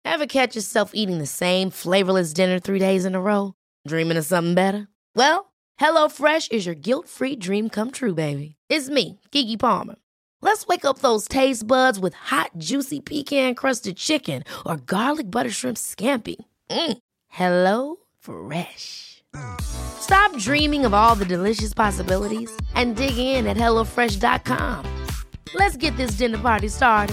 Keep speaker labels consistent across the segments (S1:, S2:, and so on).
S1: Ever catch yourself eating the same flavorless dinner 3 days in a row? Dreaming of something better? Well, HelloFresh is your guilt-free dream come true, baby. It's me, Keke Palmer. Let's wake up those taste buds with hot, juicy pecan-crusted chicken or garlic butter shrimp scampi. Hello Fresh. Stop dreaming of all the delicious possibilities and dig in at HelloFresh.com. Let's get this dinner party started.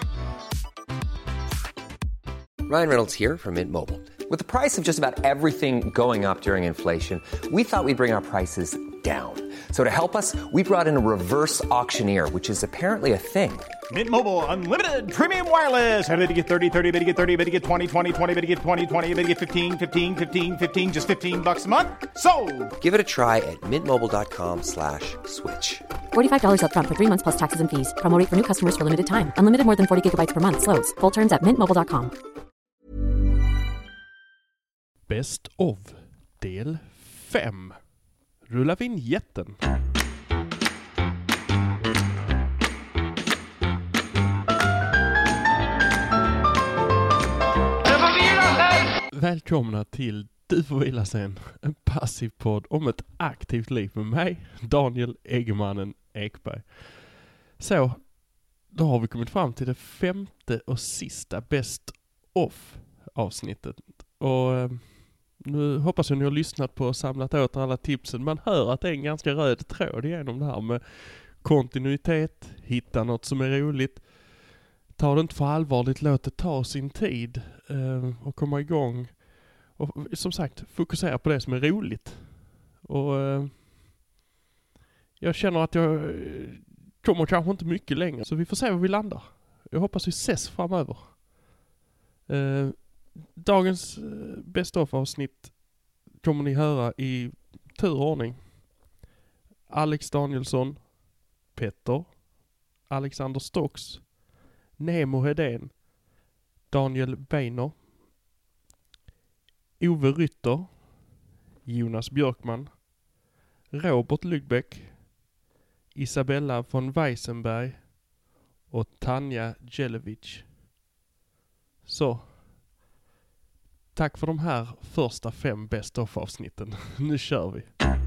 S2: Ryan Reynolds here from Mint Mobile. With the price of just about everything going up during inflation, we thought we'd bring our prices down. So to help us, we brought in a reverse auctioneer, which is apparently a thing.
S3: Mint Mobile Unlimited Premium Wireless. How to get 30, 30, bit to get 30, bit to get 20, 20, 20, bit to get 20, 20, bit to get 15, 15, 15, 15, just $15 a month? Sold!
S2: Give it a try at mintmobile.com/switch.
S4: $45 up front for 3 months plus taxes and fees. Promo rate for new customers for limited time. Unlimited more than 40 gigabytes per month. Slows full terms at mintmobile.com.
S5: Best of del 5. Rulla vinjetten. Välkomna till Du får vila sen, en passiv podd om ett aktivt liv med mig, Daniel Eggemannen Ekberg. Så, då har vi kommit fram till det 5:e och sista Best of avsnittet. Och nu hoppas jag ni har lyssnat på och samlat åt alla tipsen. Man hör att det är en ganska röd tråd igenom det här med kontinuitet, hitta något som är roligt. Ta det inte för allvarligt, låt det ta sin tid och komma igång. Och som sagt, fokusera på det som är roligt. Och jag känner att jag kommer kanske inte mycket längre. Så vi får se var vi landar. Jag hoppas vi ses framöver. Dagens best of avsnitt kommer ni höra i turordning. Alex Danielsson, Petter, Alexander Stocks, Nemo Hedén, Daniel Beiner, Ove Rytter, Jonas Björkman, Robert Lygbeck, Isabella von Weissenberg och Tanja Jelevic. Så, tack för de här första 5 best of avsnitten. Nu kör vi.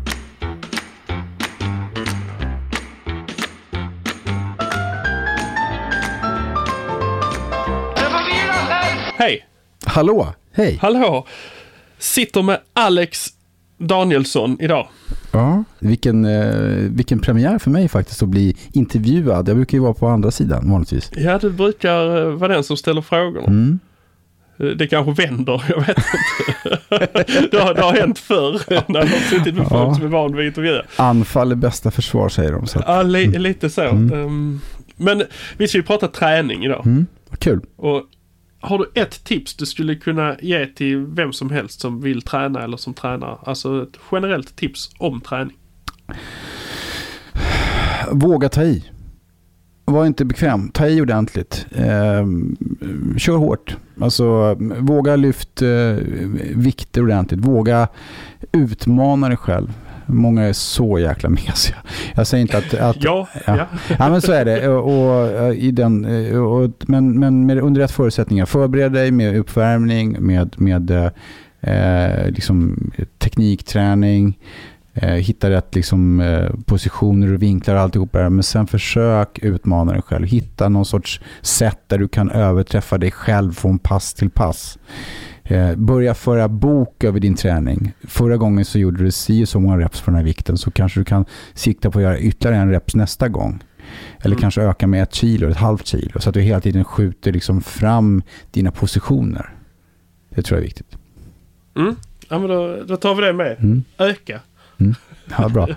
S5: Hej!
S6: Hallå, hej!
S5: Hallå! Sitter med Alex Danielsson idag.
S6: Ja, vilken premiär för mig faktiskt att bli intervjuad. Jag brukar ju vara på andra sidan vanligtvis.
S5: Ja, du brukar vara den som ställer frågorna.
S6: Mm.
S5: Det kanske vänder, jag vet inte. det har hänt förr när de har suttit med folk som är van vid intervjuer.
S6: Anfall är bästa försvar, säger de. Så att,
S5: ja, lite så. Men vi ska ju prata träning idag.
S6: Kul.
S5: Och har du ett tips du skulle kunna ge till vem som helst som vill träna eller som tränar? Alltså ett generellt tips om träning.
S6: Våga ta i. Var inte bekväm. Ta i ordentligt. Kör hårt. Alltså våga lyft vikter ordentligt. Våga utmana dig själv. Många är så jäkla mesiga. Jag säger inte att
S5: ja,
S6: men så är det men med under rätt förutsättningar. Förbered dig med uppvärmning, med liksom teknikträning, hitta rätt liksom positioner och vinklar och alltihop där. Men sen försök utmana dig själv. Hitta någon sorts sätt där du kan överträffa dig själv från pass till pass. Börja föra bok över din träning. Förra gången så gjorde du så många reps på den här vikten, så kanske du kan sikta på att göra ytterligare en reps nästa gång. Eller kanske öka med 1 kilo, 1,5 kilo, så att du hela tiden skjuter liksom fram dina positioner. Det tror jag är viktigt.
S5: Ja, men då tar vi det med. Öka.
S6: Ja, bra.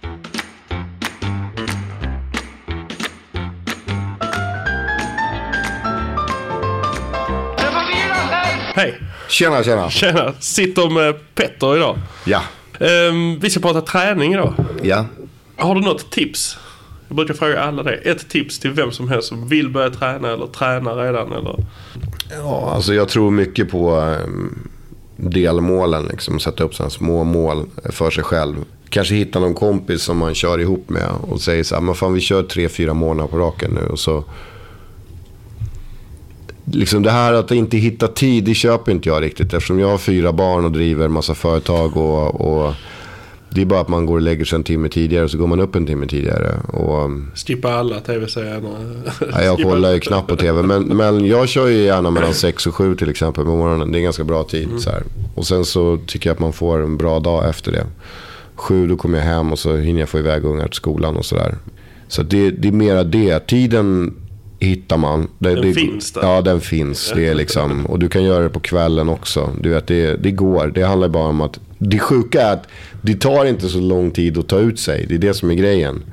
S5: Hej.
S7: Tjena.
S5: Sitter med Petter idag.
S7: Ja.
S5: Vi ska prata träning idag.
S7: Ja.
S5: Har du något tips? Jag brukar fråga alla det. Ett tips till vem som helst som vill börja träna eller träna redan. Eller?
S7: Ja, alltså jag tror mycket på delmålen. Liksom, sätta upp sådana små mål för sig själv. Kanske hitta någon kompis som man kör ihop med och säger så här, men fan vi kör 3-4 månader på raken nu. Och så liksom det här att inte hitta tid, det köper inte jag riktigt. Eftersom jag har 4 barn och driver massa företag och det är bara att man går och lägger sig en timme tidigare och så går man upp en timme tidigare. Och
S5: skippa alla tv-serier.
S7: Ja, jag kollar ju knappt på tv. Men jag kör ju gärna mellan 6 och 7 till exempel på morgonen. Det är ganska bra tid. Så här. Och sen så tycker jag att man får en bra dag efter det. 7 då kommer jag hem och så hinner jag få iväg ungar till skolan och sådär. Så det är mera det. Tiden hittar man. Den
S5: finns där.
S7: Ja, den finns. Det är liksom, och du kan göra det på kvällen också. Du vet, det går. Det handlar bara om att det sjuka är att det tar inte så lång tid att ta ut sig. Det är det som är grejen.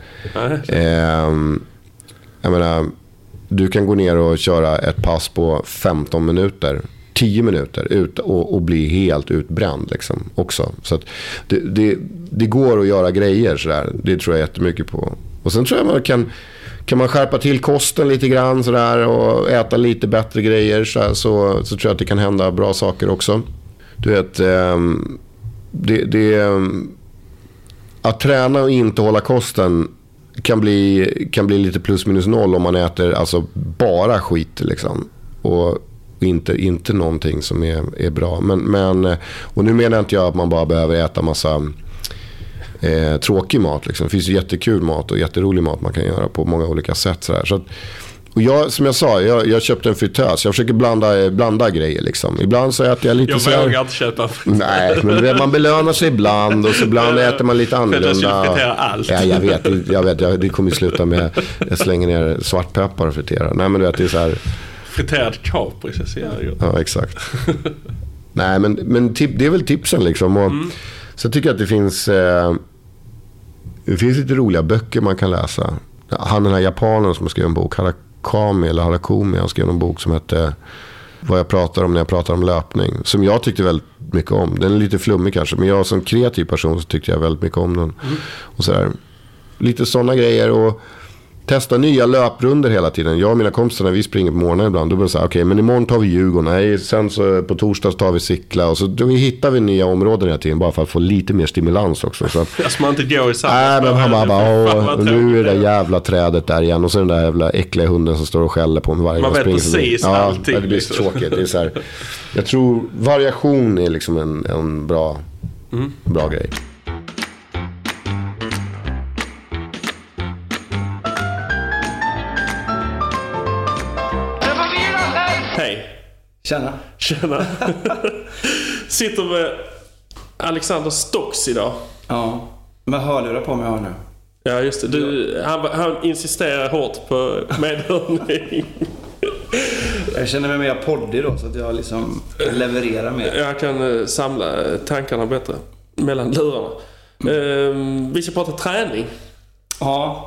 S7: Jag menar, du kan gå ner och köra ett pass på 15 minuter. 10 minuter ut och bli helt utbränd liksom, också. Så att det går att göra grejer sådär. Det tror jag jättemycket på. Och sen tror jag man kan man skärpa till kosten lite grann sådär och äta lite bättre grejer så tror jag att det kan hända bra saker också. Du vet, att träna och inte hålla kosten kan bli lite plus minus noll om man äter alltså bara skit liksom. Och inte någonting som är bra. Men och nu menar inte jag att man bara behöver äta massa tråkig mat liksom. Det finns ju jättekul mat och jätterolig mat man kan göra på många olika sätt sådär. Så att, och jag, som jag sa, jag köpte en fritös. Jag försöker blanda grejer liksom. Ibland så äter jag lite så här.
S5: Jag vågar inte köpa fritös.
S7: Nej, men man belönar sig ibland och så ibland äter man lite annorlunda. Ja, jag vet, det kommer ju sluta med jag slänger ner svartpeppar och friterar. Nej, men du vet, det är så här
S5: friterad kapris, jag ser.
S7: Ja, exakt. Nej, men det är väl tipsen liksom. Och så jag tycker att det finns lite roliga böcker man kan läsa. Han den här japanen som har skrivit en bok, Harakumi, han skrev en bok som heter Vad jag pratar om när jag pratar om löpning, som jag tyckte väldigt mycket om. Den är lite flummig kanske, men jag som kreativ person så tyckte jag väldigt mycket om den. Och så där, lite sådana grejer och testa nya löprunder hela tiden. Jag och mina kompisar när vi springer på morgonen ibland, då blir det så här, okej, men imorgon tar vi Djurgården. Nej, sen så på torsdag tar vi cykla. Och så då hittar vi nya områden hela tiden bara för att få lite mer stimulans också. Så att,
S5: alltså man inte går i samma.
S7: Nej, men han bara, nu är det jävla trädet där igen. Och så den där jävla äckliga hunden som står och skäller på mig varje gång.
S5: Man vet precis allting.
S7: Ja, det blir så tråkigt. Det är så här, jag tror variation är liksom en bra grej.
S5: Hej.
S8: Tjena.
S5: Sitter med Alexander Stocks idag.
S8: Ja, med hörlurar på mig har nu.
S5: Ja, just det. Han insisterar hårt på medhörning.
S8: Jag känner mig mer poddig då, så att jag liksom levererar mer.
S5: Jag kan samla tankarna bättre mellan lurarna. Vi ska prata träning.
S8: Ja.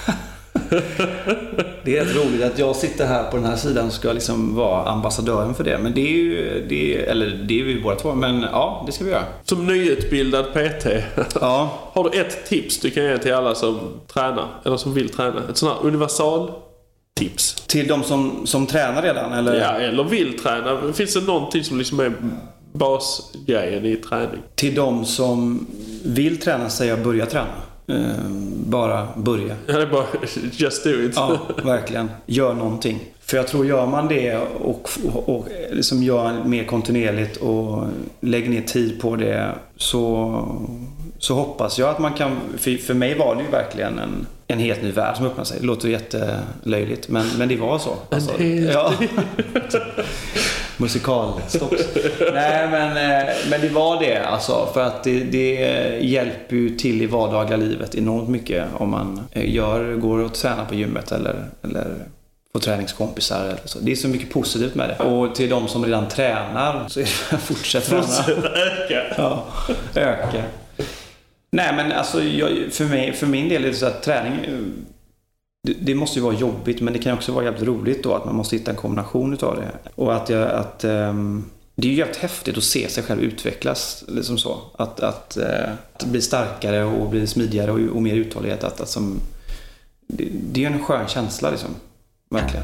S8: Det är rätt roligt att jag sitter här på den här sidan och ska liksom vara ambassadören för det. Men det är ju båda två. Men ja, det ska vi göra. Som nyutbildad PT.
S5: Ja. Har du ett tips du kan ge till alla som tränar eller som vill träna? Ett sånt här universal tips.
S8: Till de som tränar redan? Eller?
S5: Ja, eller vill träna. Finns det någonting som liksom är basgrejen i träning?
S8: Till de som vill träna säger jag börja träna. Bara börja.
S5: Ja, det är bara just do it.
S8: Ja, verkligen. Gör någonting. För jag tror gör man det och liksom gör mer kontinuerligt och lägger ner tid på det så hoppas jag att man kan, för mig var det ju verkligen en helt ny värld som öppnade sig. Det låter jättelöjligt, men det var så. Alltså, ja. Musikalstocks. Nej, men det var det alltså, för att det hjälper ju till i vardagliga livet enormt mycket om man går och tränar på gymmet eller på träningskompisar eller så. Det är så mycket positivt med det. Och till de som redan tränar så är det fortsätt träna.
S5: Öka.
S8: Ja, öka. Nej, men alltså för min del är det så att träning det måste ju vara jobbigt, men det kan också vara jävligt roligt då att man måste hitta en kombination utav det. Och att det är ju jävligt häftigt att se sig själv utvecklas liksom så. Att bli starkare och bli smidigare och mer uthållighet. Det är ju en skön känsla liksom. Verkligen.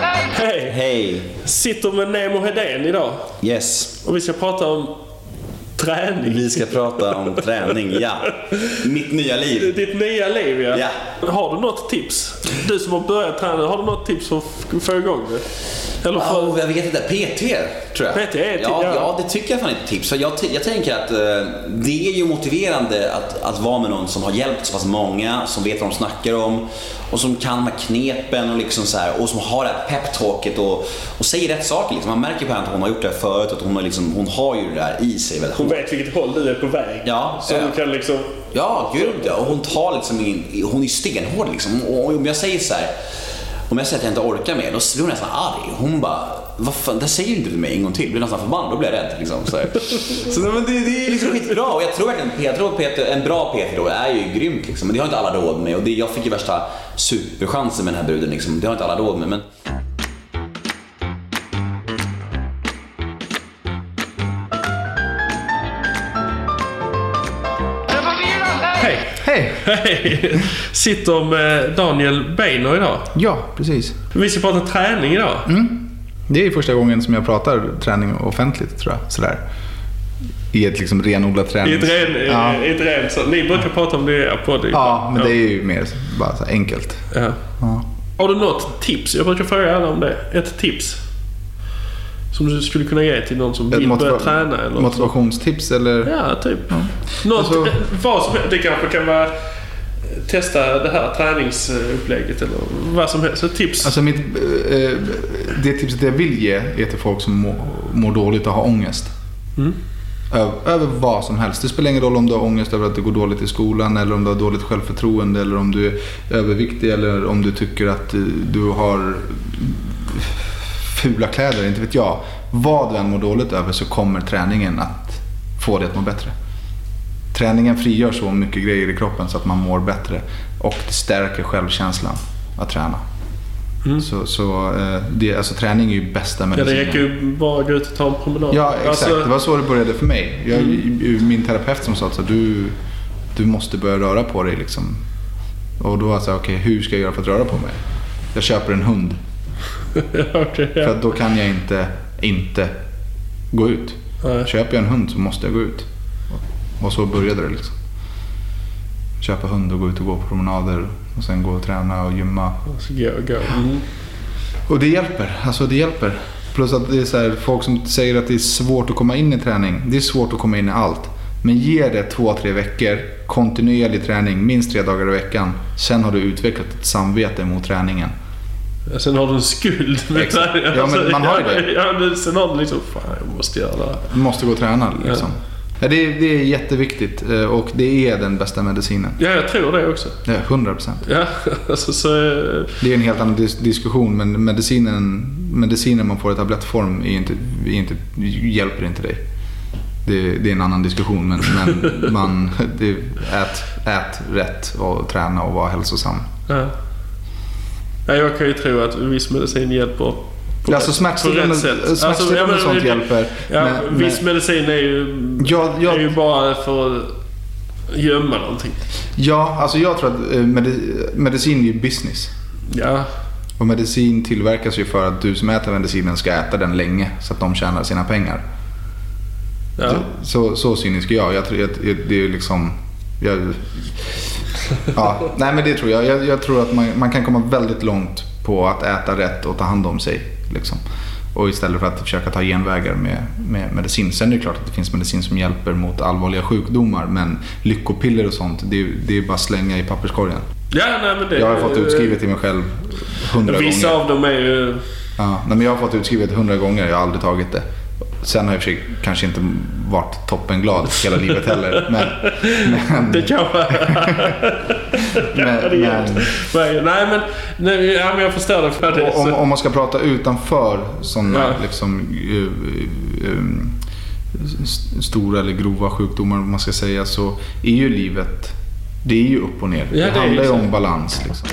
S5: Hej!
S8: Hej!
S5: Sitter med Nemo Hedén idag.
S8: Yes.
S5: Och vi ska prata om Träning.
S9: Vi ska prata om träning, ja. Mitt nya liv.
S5: Ditt nya liv, ja.
S9: Ja.
S5: Har du något tips? Du som har börjat träna, har du något tips för att få igång det? Eller för...
S9: Jag vet inte, PT tror jag.
S5: PT är
S9: ja, det tycker jag fan är ett tips. För jag tänker att det är ju motiverande att vara med någon som har hjälpt så pass många, som vet vad de snackar om och som kan de här knepen och liksom så här, och som har det här peptalket och säger rätt saker liksom. Man märker på henne att hon har gjort det här förut, att hon har ju det där i sig väldigt.
S5: Hon vet vilket håll du är på väg.
S9: Ja,
S5: så du kan liksom...
S9: Ja, gud ja. Och hon tar liksom hon är stenhård liksom. Och om jag säger så här, om jag säger att jag inte orkar mer, då blir hon nästan arg. Hon bara, vad fan, det säger inte du mig en gång till. Jag blir nästan förbannad, då blir jag rädd liksom. Så men det är liksom skitbra. Och jag tror verkligen en bra PT då är ju grymt liksom. Men det har inte alla råd med. Och jag fick ju värsta superchansen med den här bruden liksom. Det har inte alla råd med, men...
S5: Hej! Sitter med Daniel Beiner idag.
S6: Ja, precis.
S5: Vi ska prata träning idag.
S6: Det är första gången som jag pratar träning offentligt, tror jag. Sådär. I ett liksom renodlat träning.
S5: I ett rent så. Ni brukar prata om det på det.
S6: Ja, men det är ju mer bara så enkelt.
S5: Ja. Har du något tips? Jag brukar fråga alla om det. Ett tips som du skulle kunna ge till någon som vill börja träna eller
S6: motivationstips eller?
S5: Ja, typ. Något, vad som helst. Det kanske kan vara testa det här träningsupplägget eller vad som helst. Så tips.
S6: Alltså det tipset jag vill ge är till folk som mår dåligt och har ångest. Över vad som helst. Det spelar ingen roll om du har ångest över att det går dåligt i skolan, eller om du har dåligt självförtroende, eller om du är överviktig, eller om du tycker att du har fula kläder, inte vet jag. Vad du än mår dåligt över, så kommer träningen att få dig att må bättre. Träningen frigör så mycket grejer i kroppen så att man mår bättre, och det stärker självkänslan att träna. Alltså träning är ju bästa medicinen.
S5: Ja, det räcker ju bara gå ut och ta en promenad.
S6: Ja, exakt. Alltså... Det var så det började för mig. Min terapeut som sa att du måste börja röra på dig liksom. Och då var jag så här, okej, hur ska jag göra för att röra på mig? Jag köper en hund. För att då kan jag inte gå ut. Köper jag en hund så måste jag gå ut. Och så började det liksom. Köpa hund och gå ut och gå på promenader. Och sen gå och träna och gymma. Och det hjälper. Alltså det hjälper. Plus att det är så här, folk som säger att det är svårt att komma in i träning. Det är svårt att komma in i allt. Men ge det 2-3 veckor. Kontinuerlig träning. Minst 3 dagar i veckan. Sen har du utvecklat ett samvete mot träningen.
S5: Sen har du en skuld med träning.
S6: Ja, men man har ju det.
S5: Ja, sen har du liksom, fan, jag måste göra det.
S6: Du måste gå och träna liksom. Ja, det är jätteviktigt, och det är den bästa medicinen.
S5: Ja, jag tror det också.
S6: Ja, 100%.
S5: Ja, alltså,
S6: det är en helt annan diskussion, men medicinen man får i tablettform hjälper inte dig. Det är en annan diskussion, men ät rätt och träna och vara hälsosam.
S5: Ja. Ja, jag kan ju tro att viss medicin hjälper.
S6: Alltså smärtstillande och sånt hjälper.
S5: Ja, viss medicin är ju är ju bara för att gömma någonting.
S6: Ja, alltså jag tror att medicin är ju business. Ja. Och medicin tillverkas ju för att du som äter medicinen ska äta den länge, så att de tjänar sina pengar. Ja. Så cynisk är jag. Jag tror att det är liksom... nej, men det tror jag. Jag tror att man kan komma väldigt långt på att äta rätt och ta hand om sig liksom. Och istället för att försöka ta genvägar med medicin. Sen är det klart att det finns medicin som hjälper mot allvarliga sjukdomar, men lyckopiller och sånt, det är bara slänga i papperskorgen.
S5: Ja, nej, men det,
S6: jag har fått utskrivet till mig själv 100 gånger.
S5: Vissa av dem är ju...
S6: Ja, men jag har fått utskrivet 100 gånger, jag har aldrig tagit det. Sen har jag kanske inte varit toppenglad hela livet heller. Men
S5: det kan vara. Nej, men jag förstår det för det.
S6: Om man ska prata utanför sådana liksom, stora eller grova sjukdomar, man ska säga, så är ju livet, det är ju upp och ner.
S5: Ja,
S6: det handlar ju om balans liksom.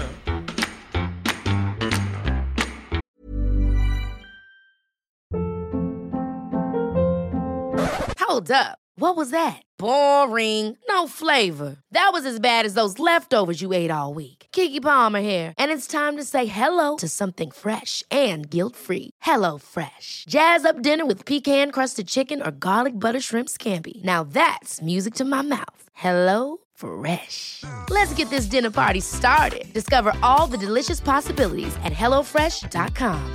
S1: Hold up. What was that? Boring. No flavor. That was as bad as those leftovers you ate all week. Keke Palmer here. And it's time to say hello to something fresh and guilt-free. Hello Fresh. Jazz up dinner with pecan-crusted chicken or garlic butter shrimp scampi. Now that's music to my mouth. Hello Fresh. Let's get this dinner party started. Discover all the delicious possibilities at hellofresh.com.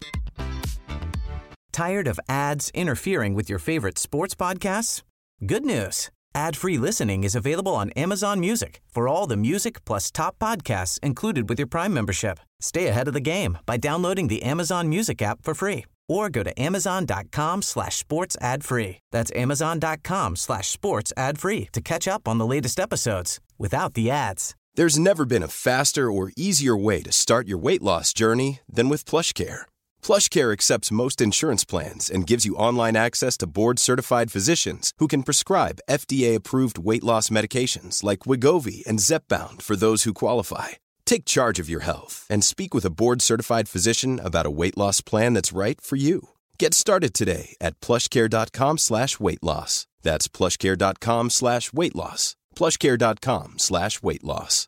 S10: Tired of ads interfering with your favorite sports podcasts? Good news. Ad-free listening is available on Amazon Music for all the music plus top podcasts included with your Prime membership. Stay ahead of the game by downloading the Amazon Music app for free or go to amazon.com/sports ad free. That's amazon.com/sports ad free to catch up on the latest episodes without the ads.
S11: There's never been a faster or easier way to start your weight loss journey than with PlushCare. PlushCare accepts most insurance plans and gives you online access to board-certified physicians who can prescribe FDA-approved weight loss medications like Wegovy and Zepbound for those who qualify. Take charge of your health and speak with a board-certified physician about a weight loss plan that's right for you. Get started today at plushcare.com/weightloss. That's plushcare.com/weightloss. plushcare.com/weightloss.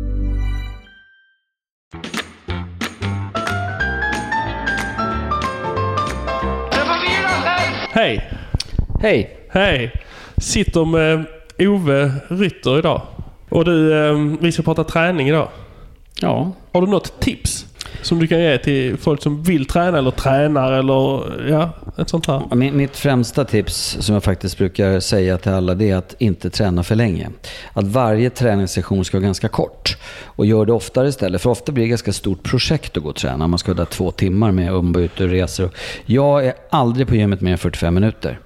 S5: Hej!
S12: Hej!
S5: Hej! Sitter med Ove Rytter idag. Och du, vi ska prata träning idag.
S12: Ja.
S5: Har du något tips som du kan ge till folk som vill träna eller tränar eller ett sånt här?
S12: Mitt främsta tips som jag faktiskt brukar säga till alla, det är att inte träna för länge. Att varje träningssession ska vara ganska kort och gör det oftare istället. För ofta blir det ganska stort projekt att gå och träna. Man ska ha 2 timmar med ombyte och resor. Jag är aldrig på gymmet mer än 45 minuter.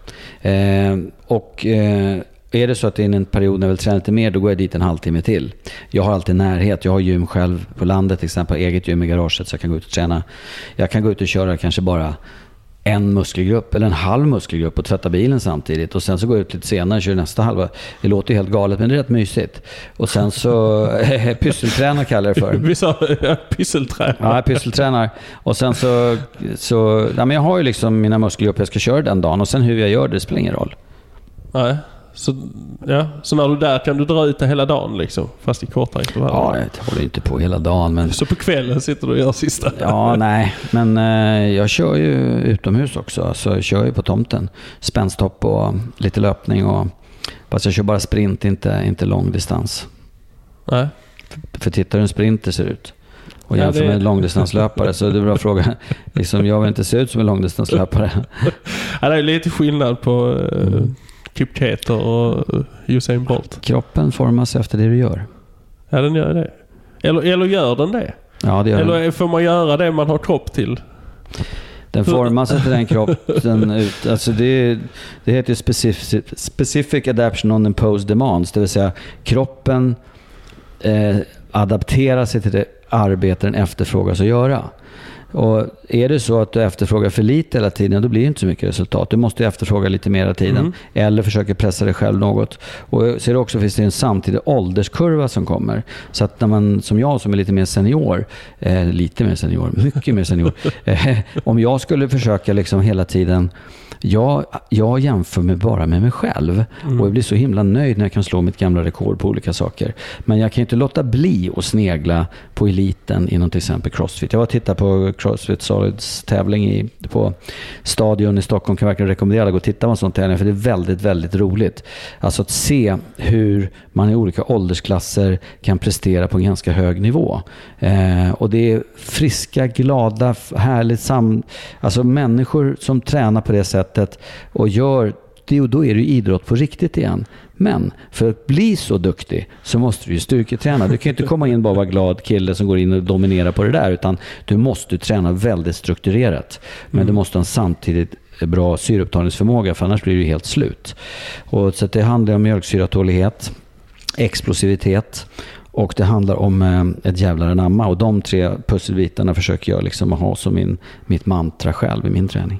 S12: Är det så att det är en period när jag vill träna lite mer, då går jag dit en halvtimme till. Jag har alltid närhet. Jag har gym själv på landet, till exempel eget gym i garaget, så jag kan gå ut och träna. Jag kan gå ut och köra kanske bara en muskelgrupp eller en halv muskelgrupp och tvätta bilen samtidigt. Och sen så går jag ut lite senare och kör nästa halva. Det låter ju helt galet, men det är rätt mysigt. Och sen så pysseltränar kallar jag det för.
S5: Vi sa pysseltränar.
S12: Ja, jag pysseltränar. Och sen så men jag har ju liksom mina muskelgrupper jag ska köra den dagen. Och sen hur jag gör det spelar ingen roll.
S5: Nej. Så när du där kan du dra ut det hela dagen liksom, fast i korta intervaller.
S12: Ja, jag håller inte på hela dagen. Men...
S5: Så på kvällen sitter du och gör sista.
S12: Ja, nej. Men jag kör ju utomhus också. Alltså, jag kör ju på tomten. Spänsthopp och lite löpning. Fast jag kör bara sprint, inte lång distans. Nej. För tittar hur en sprinter ser ut. Och jämför med en långdistanslöpare, så det är bra fråga. Liksom, jag vill inte se ut som en långdistanslöpare.
S5: Ja, det är lite skillnad på... Kipketer och Usain Bolt.
S12: Kroppen formas efter det du gör.
S5: Ja, den gör det. Eller gör den det?
S12: Ja, det gör
S5: eller
S12: den.
S5: Får man göra det man har kropp till?
S12: Den formas efter den kroppen ut. Alltså det heter specific adaptation on imposed demands. Det vill säga kroppen adapterar sig till det arbete den efterfrågas att göra. Och är det så att du efterfrågar för lite hela tiden, då blir det inte så mycket resultat. Du måste efterfråga lite mer hela tiden. Eller försöka pressa dig själv något. Och ser det också finns det en samtidig ålderskurva som kommer. Så att när man, som jag som är lite mer senior, mycket mer senior. Om jag skulle försöka liksom hela tiden... Jag jämför mig bara med mig själv. Och jag blir så himla nöjd när jag kan slå mitt gamla rekord på olika saker. Men jag kan inte låta bli att snegla på eliten inom till exempel CrossFit. Jag var och tittade på CrossFit Solids tävling på Stadion i Stockholm. Kan verkligen rekommendera att gå och titta på en sån tävling, för det är väldigt, väldigt roligt. Alltså att se hur man i olika åldersklasser kan prestera på en ganska hög nivå. Och det är friska, glada, härligt alltså människor som tränar på det sättet och gör det, och då är det idrott på riktigt igen. Men för att bli så duktig så måste du ju styrketräna. Du kan inte komma in bara vara glad kille som går in och dominerar på det där, utan du måste träna väldigt strukturerat. Men du måste ha samtidigt bra syreupptagningsförmåga, för annars blir du helt slut. Och så att det handlar om mjölksyratålighet, explosivitet, och det handlar om ett jävlar anamma. Och de 3 pusselbitarna försöker jag liksom ha som mitt mantra själv i min träning.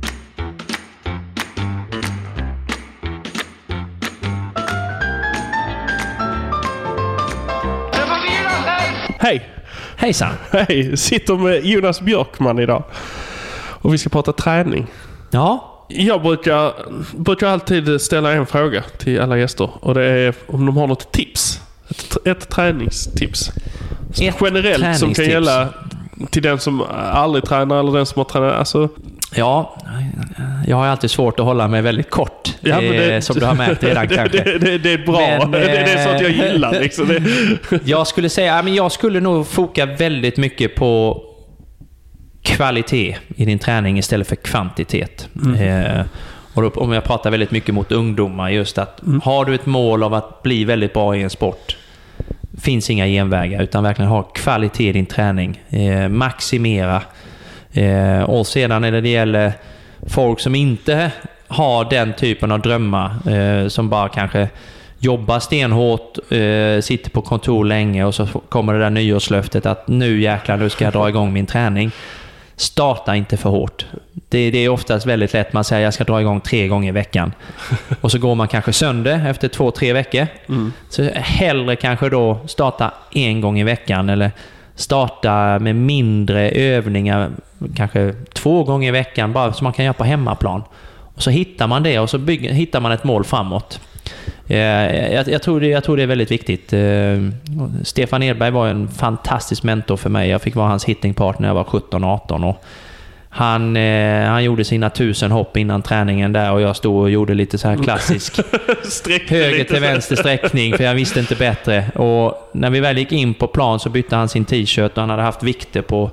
S5: Hej!
S12: Hejsan!
S5: Hej! Sitter med Jonas Björkman idag. Och vi ska prata träning.
S12: Ja,
S5: Jag brukar alltid ställa en fråga till alla gäster. Och det är om de har något tips. Ett träningstips. Generellt som kan gälla till den som aldrig tränar eller den som har tränat. Alltså...
S13: Ja, jag har alltid svårt att hålla mig väldigt kort.
S5: Ja,
S13: som du har märkt redan kanske.
S5: Det är bra. Men, det är så att jag gillar liksom.
S13: Jag skulle säga, men jag skulle nog foka väldigt mycket på kvalitet i din träning istället för kvantitet. Och då, om jag pratar väldigt mycket mot ungdomar, just att har du ett mål av att bli väldigt bra i en sport, finns inga genvägar, utan verkligen ha kvalitet i din träning. Maximera. Och sedan när det gäller folk som inte har den typen av drömmar, som bara kanske jobbar stenhårt, sitter på kontor länge och så kommer det där nyårslöftet att nu jäklar, nu ska jag dra igång min träning. Starta inte för hårt. Det är oftast väldigt lätt. Man säger jag ska dra igång 3 gånger i veckan. Och så går man kanske sönder efter 2-3 veckor. Så hellre kanske då starta 1 gång i veckan. Eller starta med mindre övningar. Kanske 2 gånger i veckan. Bara så man kan göra på hemmaplan. Och så hittar man det och så hittar man ett mål framåt. Jag tror det är väldigt viktigt. Stefan Edberg var en fantastisk mentor för mig. Jag fick vara hans hittingpartner när jag var 17-18 och han gjorde sina 1000 hopp innan träningen där och jag stod och gjorde lite så här klassisk höger till vänster sträckning för jag visste inte bättre. Och när vi väl gick in på plan så bytte han sin t-shirt och han hade haft vikter på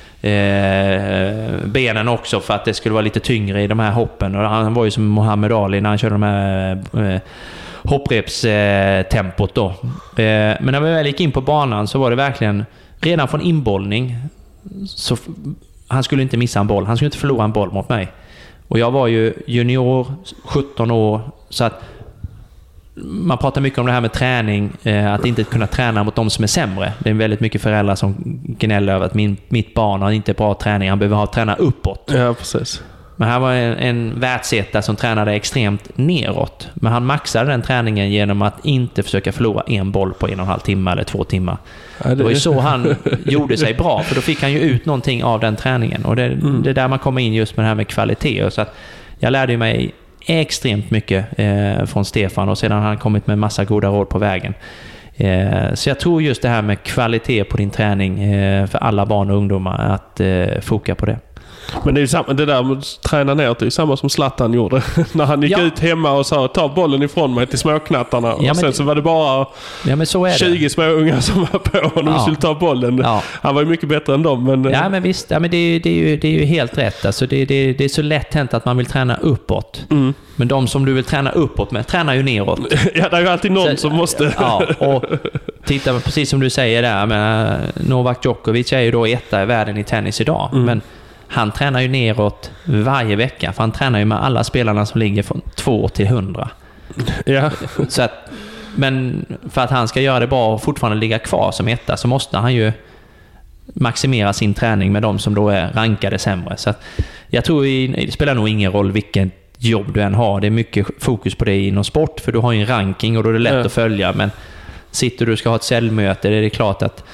S13: benen också för att det skulle vara lite tyngre i de här hoppen. Och han var ju som Muhammad Ali när han körde de här hopprepstempot då. Men när vi väl gick in på banan så var det verkligen redan från inbollning så han skulle inte missa en boll. Han skulle inte förlora en boll mot mig. Och jag var ju junior, 17 år, så att man pratar mycket om det här med träning, att inte kunna träna mot de som är sämre. Det är väldigt mycket föräldrar som gnäller över att mitt barn har inte bra träning, han behöver träna uppåt.
S5: Ja, precis.
S13: Men här var en världsetare som tränade extremt neråt. Men han maxade den träningen genom att inte försöka förlora en boll på 1,5 timme eller 2 timmar. Ja, det var ju så han gjorde sig bra. För då fick han ju ut någonting av den träningen. Och det är där man kommer in just med det här med kvalitet. Och så att jag lärde mig extremt mycket från Stefan. Och sedan har han kommit med massa goda råd på vägen. Så jag tror just det här med kvalitet på din träning för alla barn och ungdomar, att foka på det.
S5: Men det är ju samma, det där med att träna ner, det är ju samma som Zlatan gjorde. När han gick ut hemma och sa ta bollen ifrån mig till småknattarna. Och sen så var det bara
S13: men så är
S5: 20 små unga som var på honom och skulle ta bollen. Ja. Han var ju mycket bättre än dem. Men...
S13: Ja, men visst. Ja, men det är ju helt rätt. Alltså, det är så lätt hänt att man vill träna uppåt. Men de som du vill träna uppåt med tränar ju neråt.
S5: Ja, det är ju alltid någon som måste...
S13: Ja, och titta precis som du säger där. Men Novak Djokovic är ju då etta i världen i tennis idag. Men han tränar ju neråt varje vecka. För han tränar ju med alla spelarna som ligger från 2 till 100.
S5: Ja.
S13: Så att, men för att han ska göra det bra och fortfarande ligga kvar som etta så måste han ju maximera sin träning med de som då är rankade sämre. Så att jag tror det spelar nog ingen roll vilken jobb du än har. Det är mycket fokus på det inom sport. För du har ju en ranking och då är det lätt att följa. Men sitter du och ska ha ett säljmöte, det är klart att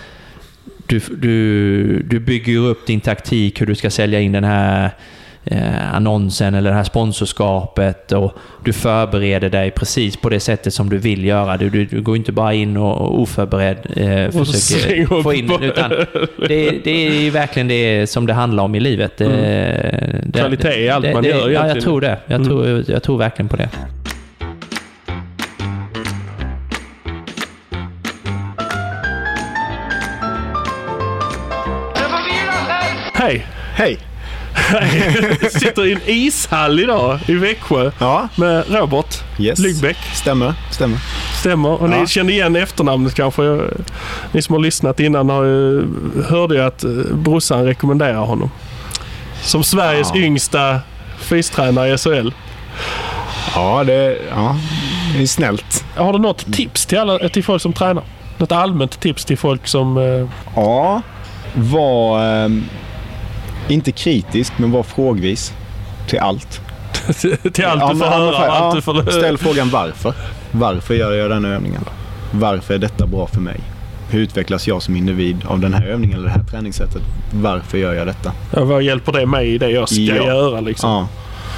S13: du bygger upp din taktik hur du ska sälja in den här annonsen eller det här sponsorskapet och du förbereder dig precis på det sättet som du vill göra. Du går inte bara in och oförberedd försöker få in, utan det är ju verkligen det som det handlar om i livet.
S5: Kvalitet är allt man gör.
S13: Ja, jag tror det. Jag tror verkligen på det.
S5: Hej!
S6: Hej!
S5: Sitter i en ishall idag i Växjö med Robert Lygbeck. Stämmer. Och ni kände igen efternamnet kanske. Ni som har lyssnat innan hörde ju att brorsan rekommenderar honom som Sveriges yngsta fystränare i SHL.
S6: Ja, det är snällt.
S5: Har du något tips till folk som tränar? Något allmänt tips till folk som...
S6: Ja, var inte kritisk, men var frågvis till allt.
S5: Till allt du får höra.
S6: Ställ frågan varför. Varför gör jag den här övningen? Varför är detta bra för mig? Hur utvecklas jag som individ av den här övningen eller det här träningssättet? Varför gör jag detta?
S5: Ja, vad hjälper det mig i det jag ska göra liksom?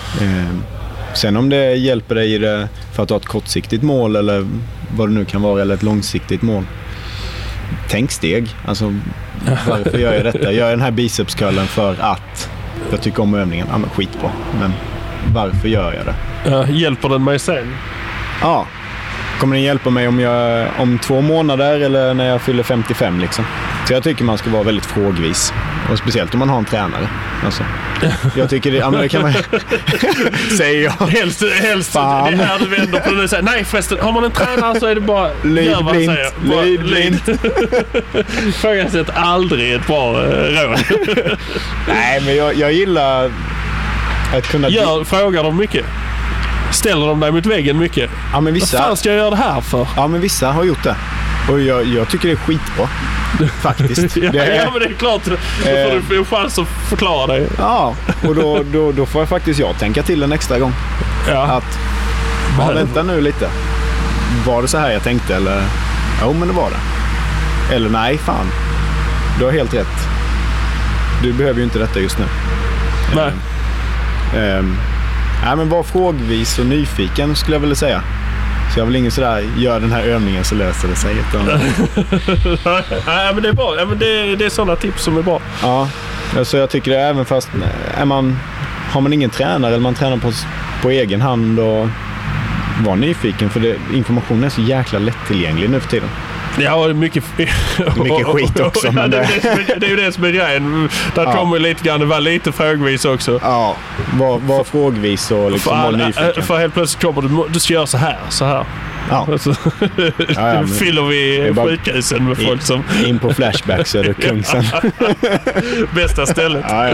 S14: Sen om det hjälper dig för att ha ett kortsiktigt mål eller vad det nu kan vara, eller ett långsiktigt mål. Tänk steg. Alltså, varför gör jag detta? Gör jag den här bicepscurlen för att jag tycker om övningen? Ja, men skitbra. Men varför gör jag det?
S5: Hjälper den mig sen?
S14: Ja. Kommer den hjälpa mig om 2 månader eller när jag fyller 55 liksom? Så jag tycker man ska vara väldigt frågvis. Och speciellt om man har en tränare. Alltså, jag tycker det kan man säger jag.
S5: Helst fan. Det är här du vänder på det och säger, nej förresten, har man en tränare så är det bara gör vad han säger.
S14: Lydblind.
S5: Frågasätt aldrig ett bra råd.
S14: Nej, men jag gillar att kunna...
S5: Frågar de mycket? Ställer de dig mot väggen mycket?
S14: Ja, men vissa...
S5: Vad fan ska jag göra det här för?
S14: Ja, men vissa har gjort det. Och jag tycker det är skitbra. Faktiskt.
S5: Ja, men det är klart. Då får du få en chans att förklara dig.
S14: Ja, och då får jag faktiskt tänka till en extra gång.
S5: Ja.
S14: Vänta nu lite. Var det så här jag tänkte? Eller, men det var det. Eller nej, fan. Du har helt rätt. Du behöver ju inte detta just nu.
S5: Nej.
S14: Nej, men var frågvis och nyfiken skulle jag vilja säga. Så jag vill ingen sådär, gör den här övningen så löser det sig.
S5: Nej, men det är bra. Ja, men det är sådana tips som är bra.
S14: Ja, alltså jag tycker det även fast har man ingen tränare eller man tränar på egen hand och var nyfiken, för informationen är så jäkla lättillgänglig nu för tiden.
S5: Ja, och mycket
S14: skit också. Men
S5: det är ju det som är grejen. Där kommer lite grann, det var lite frågvis också.
S14: Ja, var frågvis och liksom var nyfiken.
S5: För helt plötsligt kommer du ska göra så här.
S14: Ja.
S5: Så fyller vi sjukhusen med folk som...
S14: In på Flashback så är det Kungsen.
S5: Bästa stället.
S14: Ja.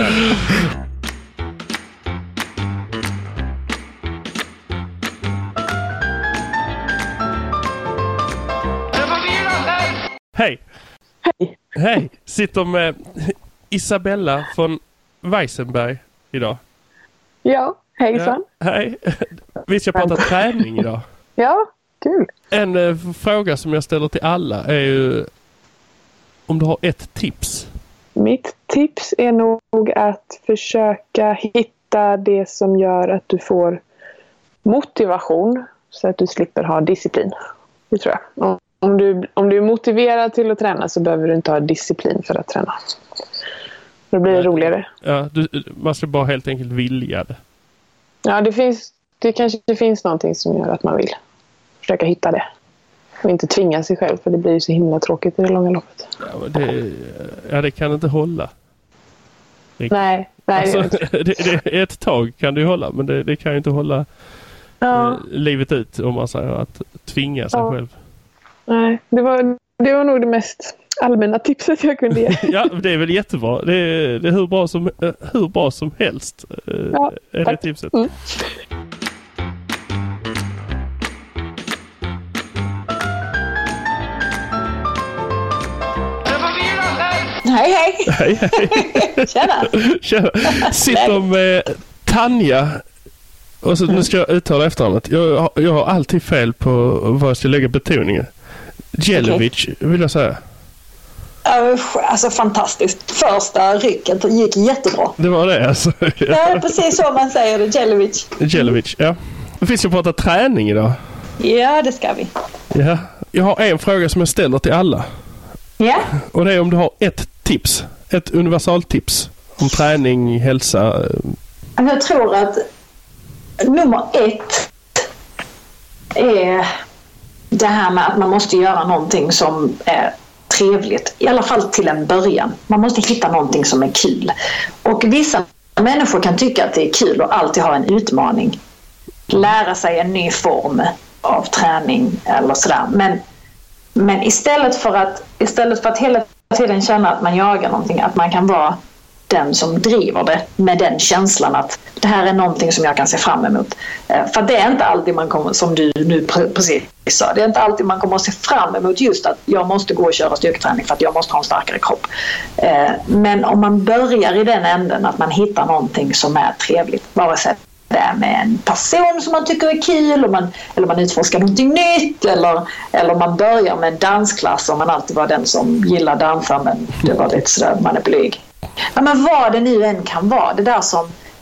S5: Hej! Hej! Sitter med Isabella från Weissenberg idag.
S15: Ja, hejsan.
S5: Ja, hej! Vi ska prata träning idag.
S15: Ja, kul.
S5: En fråga som jag ställer till alla är ju om du har ett tips.
S15: Mitt tips är nog att försöka hitta det som gör att du får motivation så att du slipper ha disciplin. Det tror jag. Om du är motiverad till att träna så behöver du inte ha disciplin för att träna. Då blir det roligare.
S5: Ja, man ska bara helt enkelt vilja det.
S15: Ja, det kanske finns någonting som gör att man vill försöka hitta det. Och inte tvinga sig själv, för det blir ju så himla tråkigt i det långa loppet.
S5: Ja, det kan inte hålla.
S15: Nej.
S5: Alltså, ett tag kan det ju hålla, men det kan ju inte hålla livet ut om man säger att tvinga sig själv. Nej,
S15: det var nog det mest allmänna tipset jag kunde ge.
S5: Ja, det är väl jättebra. Det är hur bra som helst. Är det tipset.
S15: Mm. Hej.
S5: Tjena. Sitter med Tanja. Och så nu ska jag uttala efterhand. Jag har alltid fel på vad jag ska lägga betoningen. Jelivic vill jag säga.
S16: Alltså fantastiskt. Första rycket gick jättebra.
S5: Det var det alltså.
S16: Ja, precis så man säger det.
S5: Jelivic, ja. Vi ska prata träning idag.
S16: Ja, det ska vi.
S5: Ja. Jag har en fråga som jag ställer till alla.
S16: Ja.
S5: Och det är om du har ett tips. Ett universaltips om träning, hälsa.
S16: Jag tror att nummer 1 är det här med att man måste göra någonting som är trevligt. I alla fall till en början. Man måste hitta någonting som är kul. Och vissa människor kan tycka att det är kul och alltid ha en utmaning. Lära sig en ny form av träning eller sådär. Men istället för att hela tiden känna att man jagar någonting, att man kan vara den som driver det med den känslan att det här är någonting som jag kan se fram emot. För det är inte alltid man kommer, som du nu precis sa, det är inte alltid man kommer att se fram emot just att jag måste gå och köra styrketräning för att jag måste ha en starkare kropp. Men om man börjar i den änden att man hittar någonting som är trevligt, vare sig det är med en person som man tycker är kul eller man utforskar någonting nytt eller man börjar med en dansklass om man alltid var den som gillar dansa men det var lite sådär, man är blyg. Ja, men vad det nu än kan vara, det där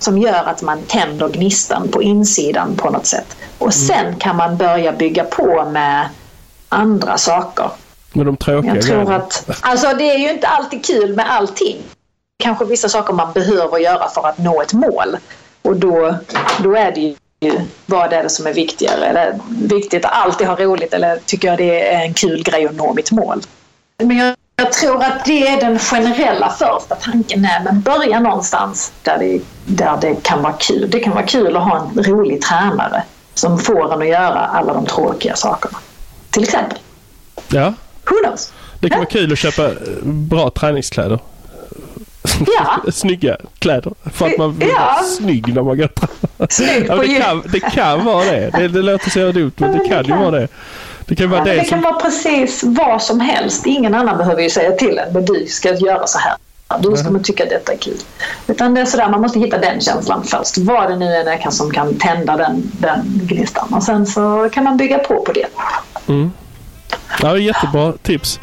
S16: som gör att man tänder gnistan på insidan på något sätt. Och sen kan man börja bygga på med andra saker.
S5: Men de tråkiga
S16: jag tror att, alltså det är ju inte alltid kul med allting. Kanske vissa saker man behöver göra för att nå ett mål. Och då är det ju vad är det som är viktigare. Är det viktigt att alltid ha roligt eller tycker jag det är en kul grej att nå mitt mål. Men jag tror att det är den generella första tanken. Men börja någonstans där det kan vara kul. Det kan vara kul att ha en rolig tränare som får en att göra alla de tråkiga sakerna. Till exempel.
S5: Ja.
S16: Who knows?
S5: Det kan vara kul att köpa bra träningskläder.
S16: Ja.
S5: Snygga kläder. För att man blir snygg när man går
S16: snygg på
S5: det kan vara det. Det låter så dumt, men det kan ju vara det. Det kan vara
S16: det kan vara precis vad som helst. Ingen annan behöver ju säga till en, men du ska göra så här. Då ska man tycka att detta är kul. Utan det är sådär, man måste hitta den känslan först. Vad det nu än är som kan tända den gnistan. Och sen så kan man bygga på det.
S5: Mm. Ja, jättebra tips.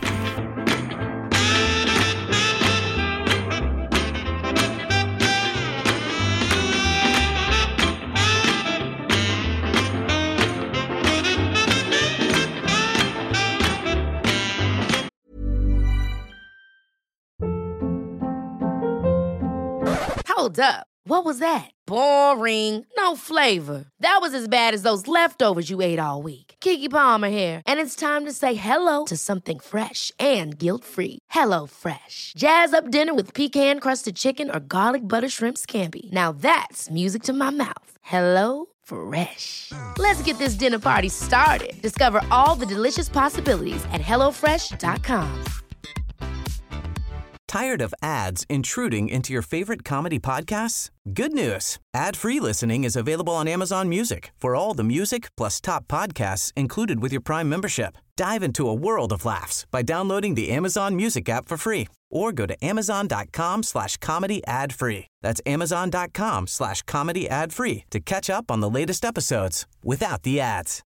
S1: Hold up. What was that? Boring. No flavor. That was as bad as those leftovers you ate all week. Keke Palmer here, and it's time to say hello to something fresh and guilt-free. Hello Fresh. Jazz up dinner with pecan-crusted chicken or garlic butter shrimp scampi. Now that's music to my mouth. Hello Fresh. Let's get this dinner party started. Discover all the delicious possibilities at hellofresh.com.
S10: Tired of ads intruding into your favorite comedy podcasts? Good news. Ad-free listening is available on Amazon Music for all the music plus top podcasts included with your Prime membership. Dive into a world of laughs by downloading the Amazon Music app for free or go to amazon.com/comedy ad-free. That's amazon.com/comedy ad-free to catch up on the latest episodes without the ads.